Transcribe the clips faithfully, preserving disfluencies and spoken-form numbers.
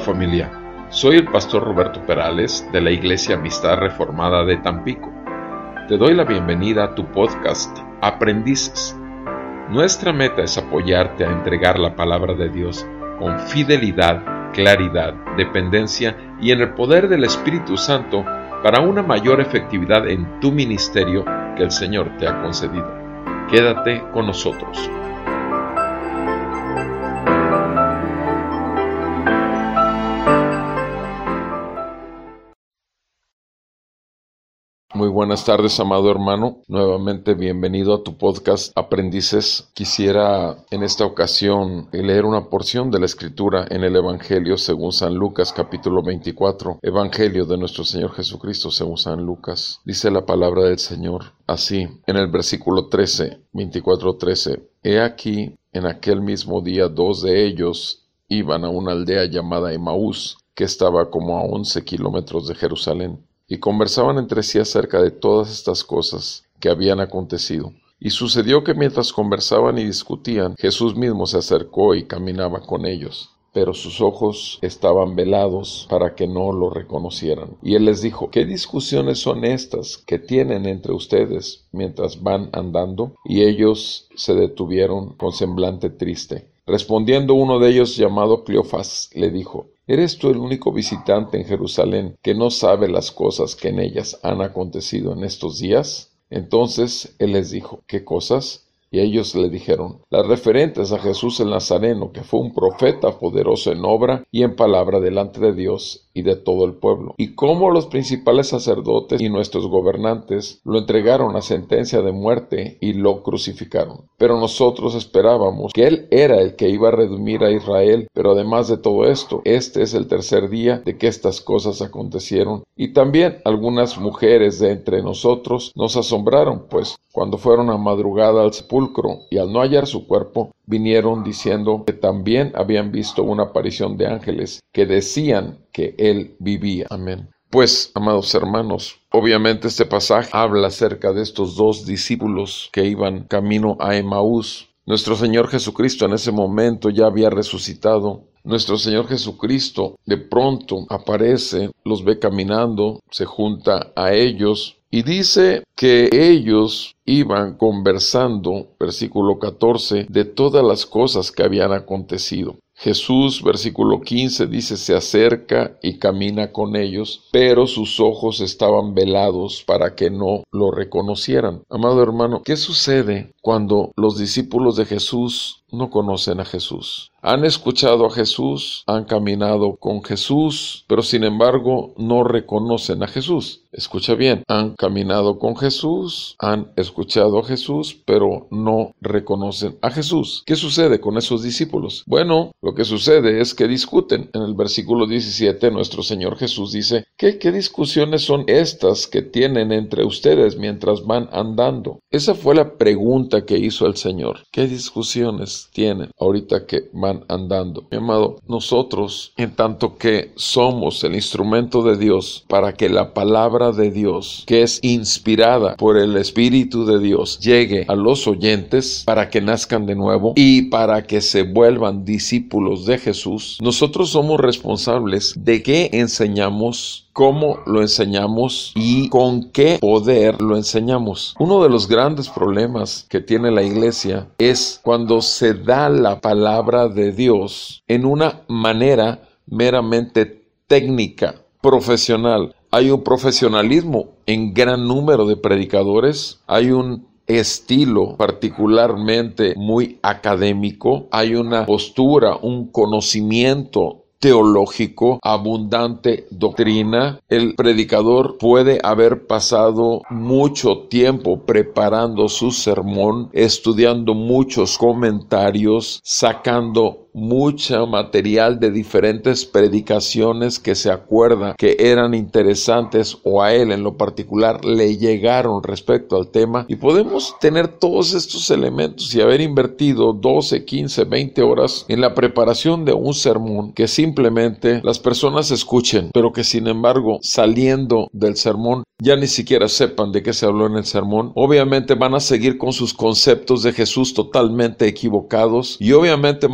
familia, soy el pastor Roberto Perales de la Iglesia Amistad Reformada de Tampico. Te doy la bienvenida a tu podcast Aprendices. Nuestra meta es apoyarte a entregar la palabra de Dios con fidelidad, claridad, dependencia y en el poder del Espíritu Santo para una mayor efectividad en tu ministerio que el Señor te ha concedido. Quédate con nosotros. Muy buenas tardes, amado hermano. Nuevamente bienvenido a tu podcast Aprendices. Quisiera en esta ocasión leer una porción de la Escritura en el Evangelio según San Lucas, capítulo veinticuatro. Evangelio de nuestro Señor Jesucristo según San Lucas. Dice la palabra del Señor así, en el versículo trece, veinticuatro trece. He aquí, en aquel mismo día, dos de ellos iban a una aldea llamada Emaús, que estaba como a once kilómetros de Jerusalén. Y conversaban entre sí acerca de todas estas cosas que habían acontecido. Y sucedió que mientras conversaban y discutían, Jesús mismo se acercó y caminaba con ellos. Pero sus ojos estaban velados para que no lo reconocieran. Y él les dijo, ¿qué discusiones son estas que tienen entre ustedes mientras van andando? Y ellos se detuvieron con semblante triste. Respondiendo uno de ellos, llamado Cleofas, le dijo, ¿eres tú el único visitante en Jerusalén que no sabe las cosas que en ellas han acontecido en estos días? Entonces él les dijo, ¿qué cosas? Y ellos le dijeron, las referentes a Jesús el Nazareno, que fue un profeta poderoso en obra y en palabra delante de Dios y de todo el pueblo, y cómo los principales sacerdotes y nuestros gobernantes lo entregaron a sentencia de muerte y lo crucificaron. Pero nosotros esperábamos que él era el que iba a redimir a Israel, pero además de todo esto, este es el tercer día de que estas cosas acontecieron. Y también algunas mujeres de entre nosotros nos asombraron, pues cuando fueron a madrugada al sepulcro y al no hallar su cuerpo, vinieron diciendo que también habían visto una aparición de ángeles que decían que él vivía. Amén. Pues, amados hermanos, obviamente este pasaje habla acerca de estos dos discípulos que iban camino a Emaús. Nuestro Señor Jesucristo en ese momento ya había resucitado. Nuestro Señor Jesucristo de pronto aparece, los ve caminando, se junta a ellos y dice que ellos iban conversando, versículo catorce, de todas las cosas que habían acontecido. Jesús, versículo quince, dice, se acerca y camina con ellos, pero sus ojos estaban velados para que no lo reconocieran. Amado hermano, ¿qué sucede cuando los discípulos de Jesús no conocen a Jesús? Han escuchado a Jesús, han caminado con Jesús, pero sin embargo no reconocen a Jesús. Escucha bien, han caminado con Jesús, han escuchado a Jesús, pero no reconocen a Jesús. ¿Qué sucede con esos discípulos? Bueno, lo que sucede es que discuten. En el versículo diecisiete, nuestro Señor Jesús dice, ¿qué, qué discusiones son estas que tienen entre ustedes mientras van andando? Esa fue la pregunta que hizo el Señor. ¿Qué discusiones tienen ahorita que van andando? Mi amado, nosotros, en tanto que somos el instrumento de Dios para que la palabra de Dios, que es inspirada por el Espíritu de Dios, llegue a los oyentes para que nazcan de nuevo y para que se vuelvan discípulos de Jesús, nosotros somos responsables de qué enseñamos, cómo lo enseñamos y con qué poder lo enseñamos. Uno de los grandes problemas que tiene la iglesia es cuando se da la palabra de Dios en una manera meramente técnica, profesional. Hay un profesionalismo en gran número de predicadores, hay un estilo particularmente muy académico, hay una postura, un conocimiento teológico, abundante doctrina. El predicador puede haber pasado mucho tiempo preparando su sermón, estudiando muchos comentarios, sacando mucho material de diferentes predicaciones que se acuerda que eran interesantes o a él en lo particular le llegaron respecto al tema, y podemos tener todos estos elementos y haber invertido doce, quince, veinte horas en la preparación de un sermón que simplemente las personas escuchen, pero que sin embargo saliendo del sermón ya ni siquiera sepan de qué se habló en el sermón. Obviamente van a seguir con sus conceptos de Jesús totalmente equivocados y obviamente van a tener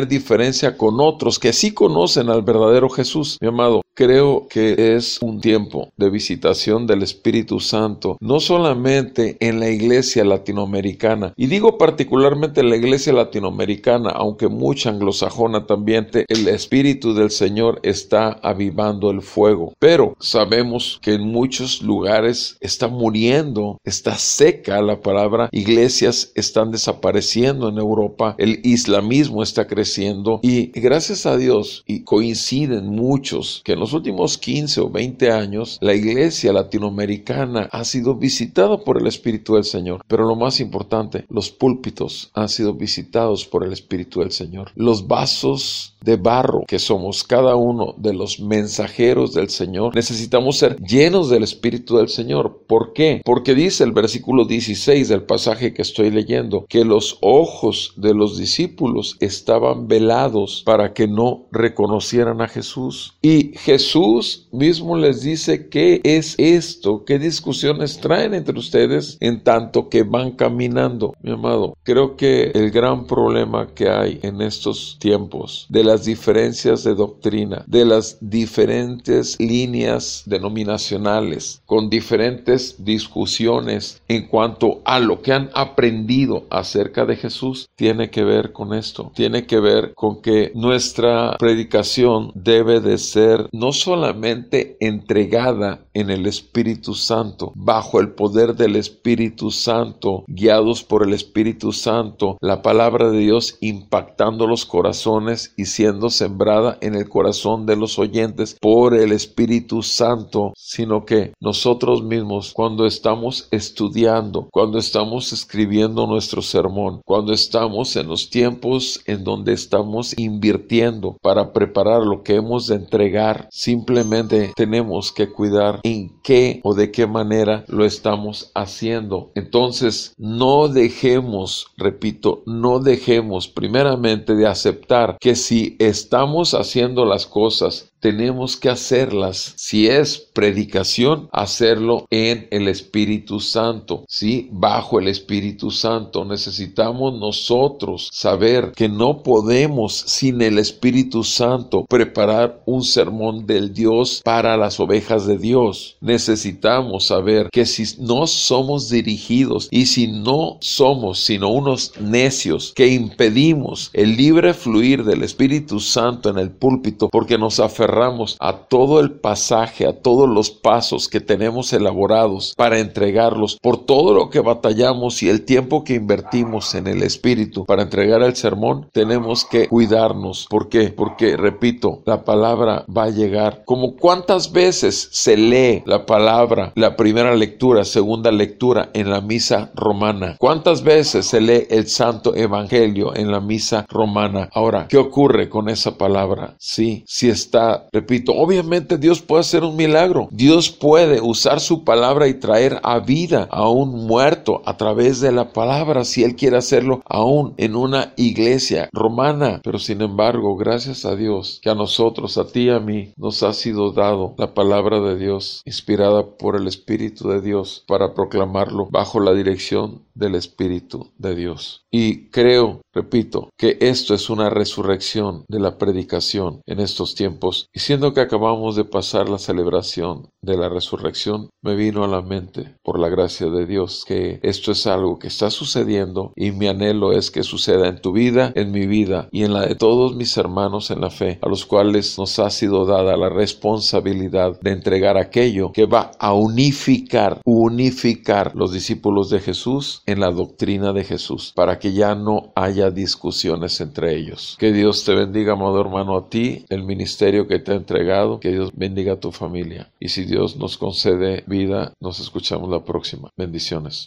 tener diferencia con otros que sí conocen al verdadero Jesús. Mi amado, creo que es un tiempo de visitación del Espíritu Santo, no solamente en la iglesia latinoamericana, y digo particularmente en la iglesia latinoamericana, aunque mucha anglosajona también, el Espíritu del Señor está avivando el fuego, pero sabemos que en muchos lugares está muriendo, está seca la palabra, iglesias están desapareciendo en Europa, el islamismo está creciendo, y gracias a Dios, y coinciden muchos, que en los últimos quince o veinte años, la iglesia latinoamericana ha sido visitada por el Espíritu del Señor. Pero lo más importante, los púlpitos han sido visitados por el Espíritu del Señor. Los vasos de barro que somos cada uno de los mensajeros del Señor, necesitamos ser llenos del Espíritu del Señor. ¿Por qué? Porque dice el versículo dieciséis del pasaje que estoy leyendo, que los ojos de los discípulos estaban velados para que no reconocieran a Jesús. Y Jesús mismo les dice: ¿qué es esto? ¿Qué discusiones traen entre ustedes en tanto que van caminando? Mi amado, creo que el gran problema que hay en estos tiempos de las diferencias de doctrina, de las diferentes líneas denominacionales, con diferentes discusiones en cuanto a lo que han aprendido acerca de Jesús, tiene que ver con esto. Tiene que ver con que nuestra predicación debe de ser no solamente entregada en el Espíritu Santo, bajo el poder del Espíritu Santo, guiados por el Espíritu Santo, la palabra de Dios impactando los corazones y siendo sembrada en el corazón de los oyentes por el Espíritu Santo, sino que nosotros mismos, cuando estamos estudiando, cuando estamos escribiendo nuestro sermón, cuando estamos en los tiempos en donde estamos invirtiendo para preparar lo que hemos de entregar, simplemente tenemos que cuidar en qué o de qué manera lo estamos haciendo. Entonces, no dejemos, repito, no dejemos primeramente de aceptar que si estamos haciendo las cosas, tenemos que hacerlas. Si es predicación, hacerlo en el Espíritu Santo, ¿sí? Bajo el Espíritu Santo. Necesitamos nosotros saber que no podemos sin el Espíritu Santo preparar un sermón del Dios para las ovejas de Dios. Necesitamos saber que si no somos dirigidos y si no somos sino unos necios que impedimos el libre fluir del Espíritu Santo en el púlpito porque nos aferramos a todo el pasaje, a todos los pasos que tenemos elaborados para entregarlos, por todo lo que batallamos y el tiempo que invertimos en el Espíritu para entregar el sermón, tenemos que cuidarnos. ¿Por qué? Porque, repito, la palabra va a llegar. Como cuántas veces se lee la palabra, la primera lectura, segunda lectura en la misa romana. ¿Cuántas veces se lee el Santo Evangelio en la misa romana? Ahora, ¿qué ocurre con esa palabra? Sí, sí está. Repito, obviamente Dios puede hacer un milagro. Dios puede usar su palabra y traer a vida a un muerto a través de la palabra, si Él quiere hacerlo aún en una iglesia romana. Pero sin embargo, gracias a Dios, que a nosotros, a ti y a mí, nos ha sido dado la palabra de Dios, inspirada por el Espíritu de Dios, para proclamarlo bajo la dirección del Espíritu de Dios. Y creo, repito, que esto es una resurrección de la predicación en estos tiempos. Y siendo que acabamos de pasar la celebración de la resurrección, me vino a la mente, por la gracia de Dios, que esto es algo que está sucediendo y mi anhelo es que suceda en tu vida, en mi vida y en la de todos mis hermanos en la fe, a los cuales nos ha sido dada la responsabilidad de entregar aquello que va a unificar, unificar los discípulos de Jesús en la doctrina de Jesús, para que ya no haya discusiones entre ellos. Que Dios te bendiga, amado hermano, a ti, el ministerio que te ha entregado, que Dios bendiga a tu familia. Y si Dios nos concede vida, nos escuchamos la próxima. Bendiciones.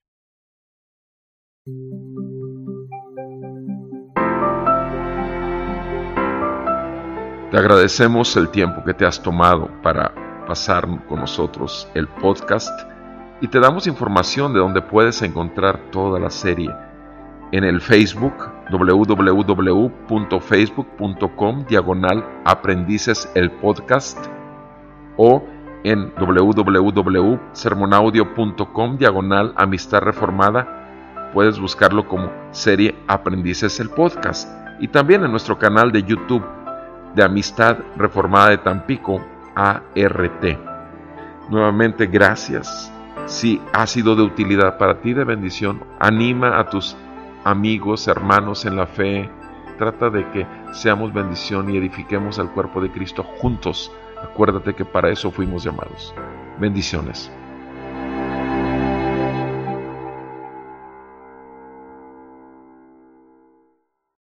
Te agradecemos el tiempo que te has tomado para pasar con nosotros el podcast y te damos información de donde puedes encontrar toda la serie. En el Facebook, w w w punto facebook punto com diagonal aprendices el podcast, o en w w w punto sermonaudio punto com diagonal amistad reformada. Puedes buscarlo como serie Aprendices el podcast. y también en nuestro canal de YouTube de Amistad Reformada de Tampico, A R T. Nuevamente, gracias. Si ha sido de utilidad para ti, de bendición, anima a tus amigos, hermanos en la fe. Trata de que seamos bendición y edifiquemos al cuerpo de Cristo juntos. Acuérdate que para eso fuimos llamados. Bendiciones.